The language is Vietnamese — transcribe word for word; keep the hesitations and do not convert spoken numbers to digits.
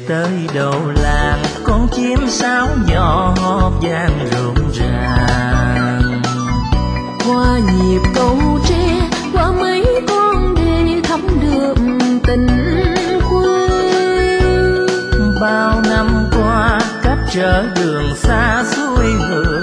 tới đầu làng, con chim sáo nhỏ hót vang rộn ràng. Qua nhịp cầu tre, qua mấy con đê thắm đượm tình quê. Bao năm qua cách trở đường xa xuôi ngược